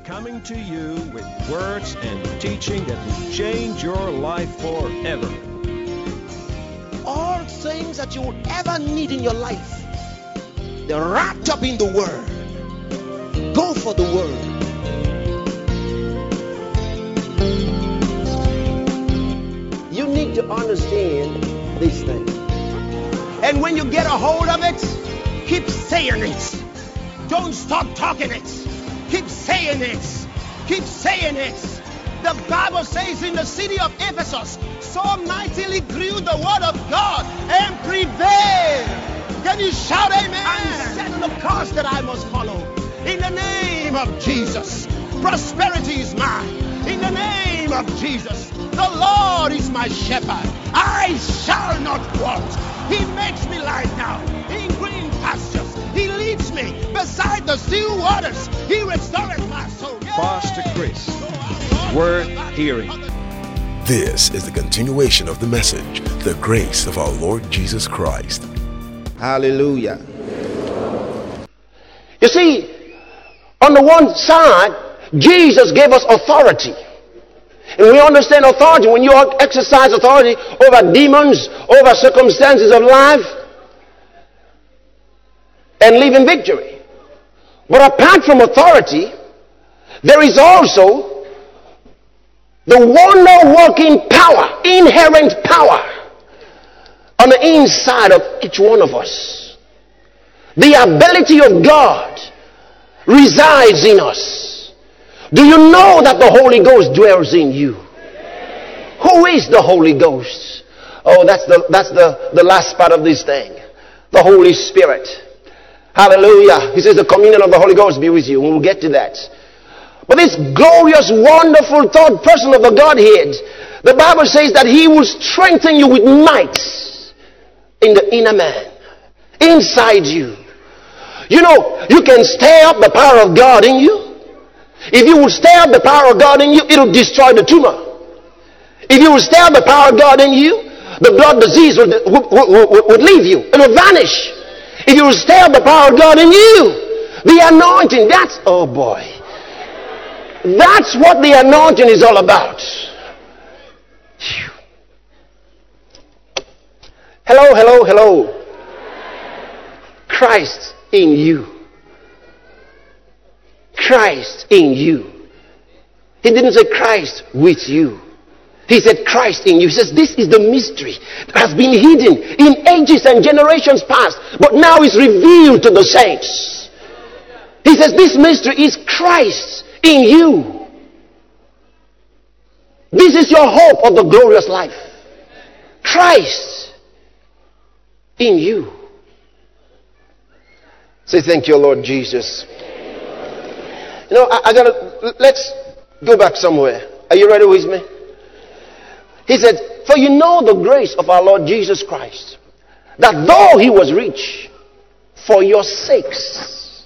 coming to you with words and teaching that will change your life forever. All things that you will ever need in your life, they're wrapped up in the Word. Go for the Word. You need to understand this thing. And when you get a hold of it, keep saying it. Don't stop talking it. Keep saying it. Keep saying it. The Bible says in the city of Ephesus, so mightily grew the word of God and prevailed. Can you shout amen? And set the course that I must follow. In the name of Jesus, prosperity is mine. In the name of Jesus, the Lord is my shepherd. I shall not want. He makes me lie down in green pastures. He leads me beside the still waters. He restoreth my soul. Pastor Chris, worth hearing. This is the continuation of the message, the grace of our Lord Jesus Christ. Hallelujah. You see, on the one side, Jesus gave us authority. And we understand authority. When you exercise authority over demons, over circumstances of life, and live in victory. But apart from authority, there is also the wonder-working power, inherent power on the inside of each one of us. The ability of God resides in us. Do you know that the Holy Ghost dwells in you? Who is the Holy Ghost? Oh, that's the last part of this thing. The Holy Spirit. Hallelujah. He says the communion of the Holy Ghost be with you. We'll get to that. But this glorious, wonderful third person of the Godhead, the Bible says that he will strengthen you with might in the inner man, inside you. You know, you can stir up the power of God in you. If you will stir up the power of God in you, it will destroy the tumor. If you will stir up the power of God in you, the blood disease would leave you. It will vanish. If you will stir up the power of God in you, the anointing, that's, oh boy. That's what the anointing is all about. Hello, hello, hello. Christ in you. Christ in you. He didn't say Christ with you. He said Christ in you. He says this is the mystery that has been hidden in ages and generations past, but now is revealed to the saints. He says this mystery is Christ in you. This is your hope of the glorious life. Christ in you. Say thank you, Lord Jesus. You know, let's go back somewhere. Are you ready with me? He said, for you know the grace of our Lord Jesus Christ, that though he was rich, for your sakes.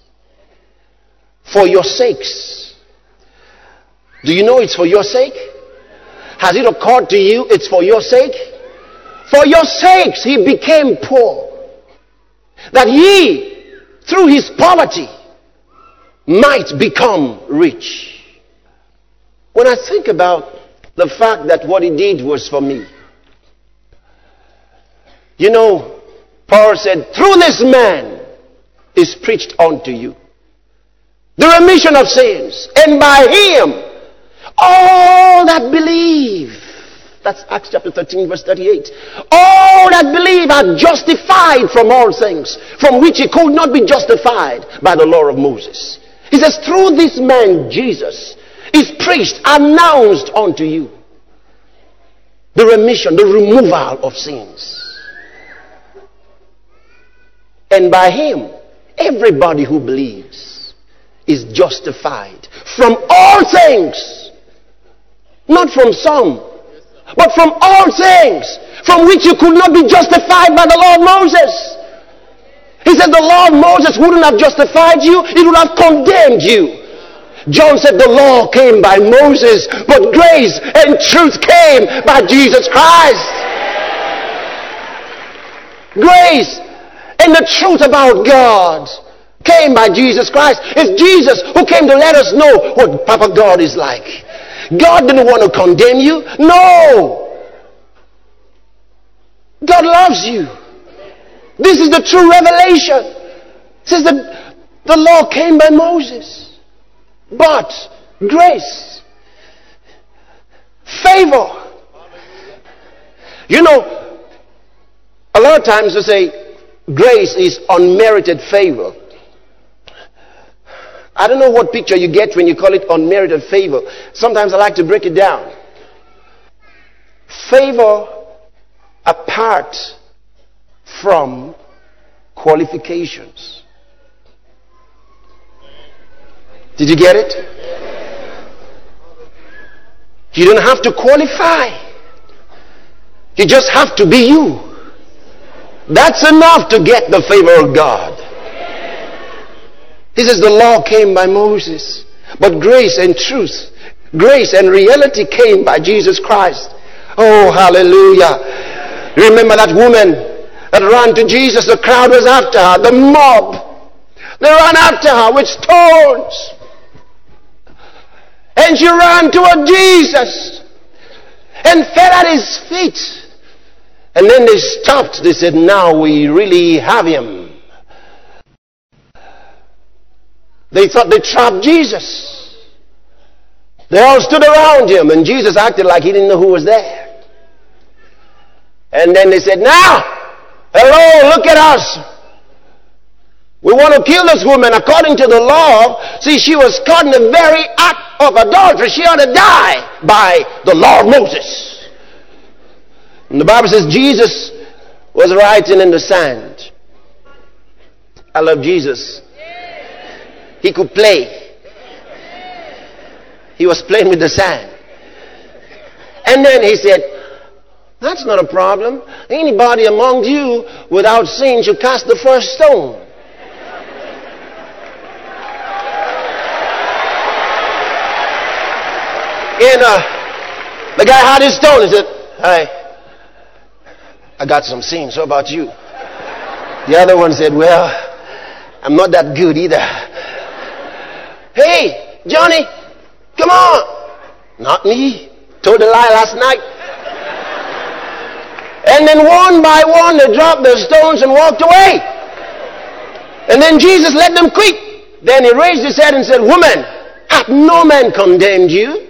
Do you know it's for your sake? Has it occurred to you it's for your sake? For your sakes he became poor, that ye, through his poverty, might become rich. When I think about the fact that what he did was for me. You know, Paul said, through this man is preached unto you the remission of sins, and by him all that believe. That's Acts chapter 13 verse 38. All that believe are justified from all things, from which he could not be justified by the law of Moses. He says, through this man Jesus is preached, announced unto you the remission, the removal of sins. And by him, everybody who believes is justified from all things. Not from some, but from all things, from which you could not be justified by the law of Moses. He said the law of Moses wouldn't have justified you, it would have condemned you. John said the law came by Moses, but grace and truth came by Jesus Christ. Grace and the truth about God came by Jesus Christ. It's Jesus who came to let us know what Papa God is like. God didn't want to condemn you. No. God loves you. This is the true revelation. It says that the law came by Moses. But grace, favor. You know, a lot of times they say grace is unmerited favor. I don't know what picture you get when you call it unmerited favor. Sometimes I like to break it down. Favor apart from qualifications. Did you get it? You don't have to qualify. You just have to be you. That's enough to get the favor of God. He says the law came by Moses, but grace and truth, grace and reality came by Jesus Christ. Oh, hallelujah. Remember that woman that ran to Jesus? The crowd was after her, the mob. They ran after her with stones. And she ran toward Jesus and fell at his feet. And then they stopped. They said, now we really have him. They thought they trapped Jesus. They all stood around him, and Jesus acted like he didn't know who was there. And then they said, now, hello, look at us. We want to kill this woman according to the law. See, she was caught in the very act of adultery. She ought to die by the law of Moses. And the Bible says Jesus was writing in the sand. I love Jesus. He could play. He was playing with the sand. And then he said, that's not a problem. Anybody among you without sin should cast the first stone. And the guy had his stone. He said, hey, I got some sin. So about you? The other one said, well, I'm not that good either. Hey, Johnny, come on. Not me. Told a lie last night. And then one by one they dropped their stones and walked away. And then Jesus let them quit. Then he raised his head and said, woman, hath no man condemned you?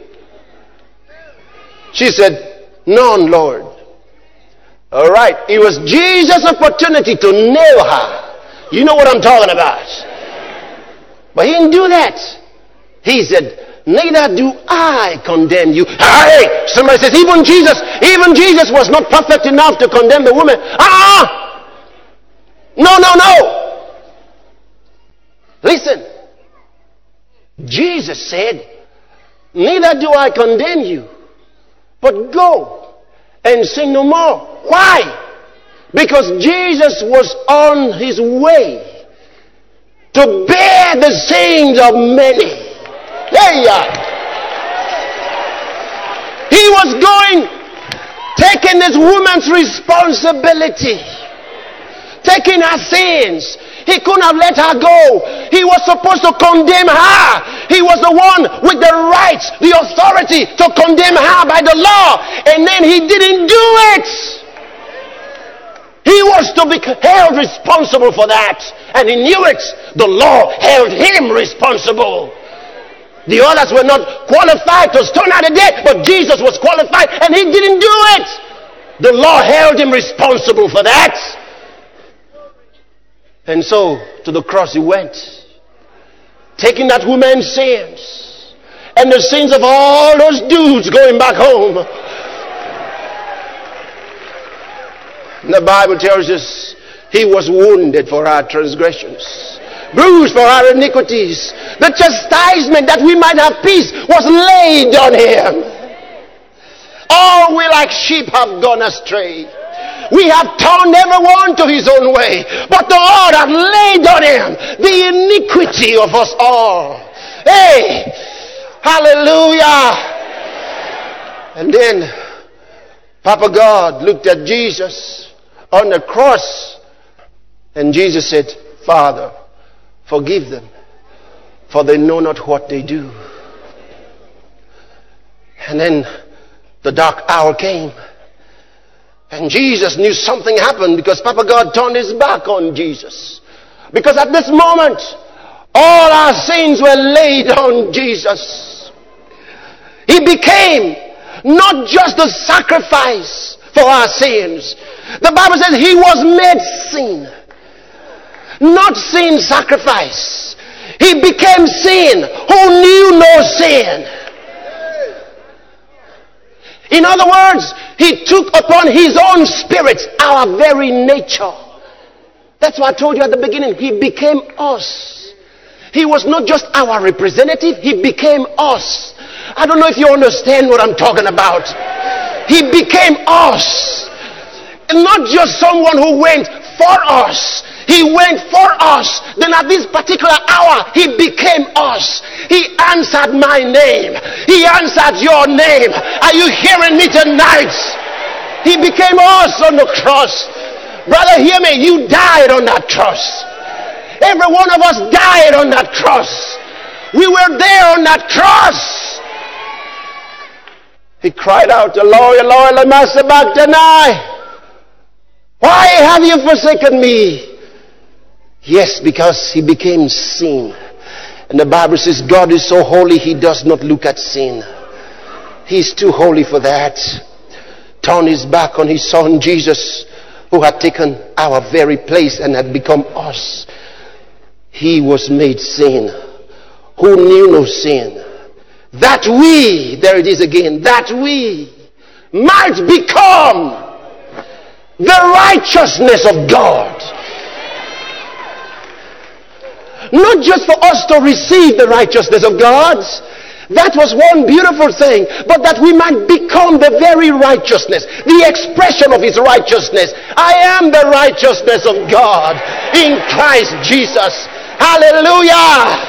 She said, none, Lord. All right. It was Jesus' opportunity to nail her. You know what I'm talking about. But he didn't do that. He said, neither do I condemn you. Hey, somebody says, even Jesus was not perfect enough to condemn the woman. No. Listen. Jesus said, neither do I condemn you, but go and sin no more. Why? Because Jesus was on his way to bear the sins of many. He was going, taking this woman's responsibility, taking her sins. He couldn't have let her go. He was supposed to condemn her. He was the one with the rights, the authority to condemn her by the law. And then he didn't do it. He was to be held responsible for that. And he knew it. The law held him responsible. The others were not qualified to stone her to death, but Jesus was qualified and he didn't do it. The law held him responsible for that. And so to the cross he went, taking that woman's sins and the sins of all those dudes going back home. And the Bible tells us he was wounded for our transgressions, bruised for our iniquities. The chastisement that we might have peace was laid on him. All we like sheep have gone astray. We have turned everyone to his own way, but the Lord hath laid on him the iniquity of us all. Hey, hallelujah. And then Papa God looked at Jesus on the cross, and Jesus said, Father, Forgive them, for they know not what they do. And then the dark hour came. And Jesus knew something happened because Papa God turned his back on Jesus. Because at this moment, all our sins were laid on Jesus. He became not just the sacrifice for our sins. The Bible says he was made sin. Not sin sacrifice. He became sin who knew no sin. In other words, he took upon his own spirit our very nature. That's why I told you at the beginning, he became us. He was not just our representative, he became us. I don't know if you understand what I'm talking about. He became us. And not just someone who went for us. He went for us. Then at this particular hour, he became us. He answered my name. He answered your name. Are you hearing me tonight? He became us on the cross. Brother, hear me. You died on that cross. Every one of us died on that cross. We were there on that cross. He cried out, Eloi, Eloi, lama sabachthani. Why have you forsaken me? Yes, because he became sin. And the Bible says God is so holy, he does not look at sin. He's too holy for that. Turned his back on his son Jesus, who had taken our very place and had become us. He was made sin, who knew no sin. That we, there it is again, that we might become the righteousness of God. Not just for us to receive the righteousness of God. That was one beautiful thing. But that we might become the very righteousness. The expression of his righteousness. I am the righteousness of God in Christ Jesus. Hallelujah.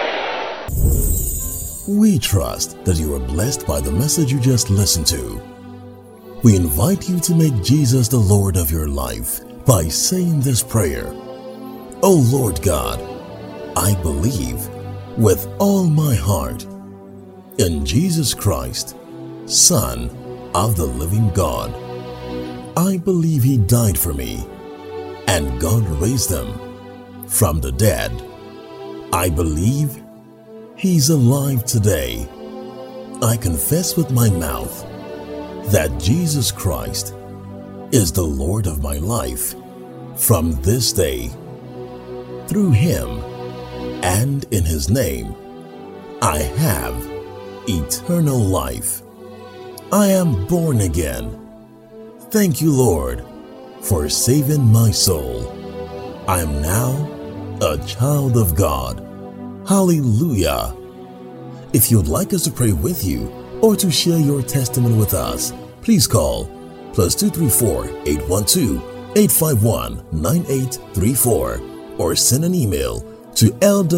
We trust that you are blessed by the message you just listened to. We invite you to make Jesus the Lord of your life by saying this prayer. O Lord God, I believe with all my heart in Jesus Christ, Son of the living God. I believe he died for me and God raised him from the dead. I believe he's alive today. I confess with my mouth that Jesus Christ is the Lord of my life from this day. Through him and in his name, I have eternal life. I am born again. Thank you, Lord, for saving my soul. I am now a child of God. Hallelujah. If you'd like us to pray with you or to share your testimony with us, please call +234 812 851 9834 or send an email to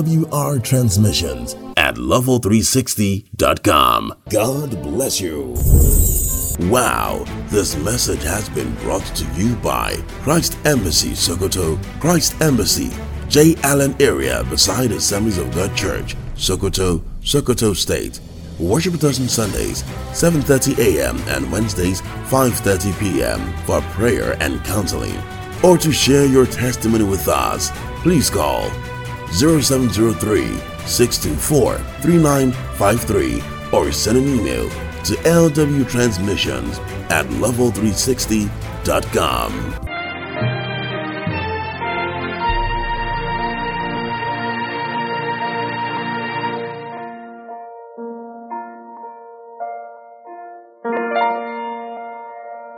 lwrtransmissions@level360.com. God bless you. Wow, this message has been brought to you by Christ Embassy Sokoto, Christ Embassy, J. Allen area beside Assemblies of God Church, Sokoto, Sokoto State. Worship with us on Sundays, 7:30 a.m. and Wednesdays, 5:30 p.m. for prayer and counseling. Or to share your testimony with us, please call 0703-624-3953 or send an email to lwtransmissions@level360.com.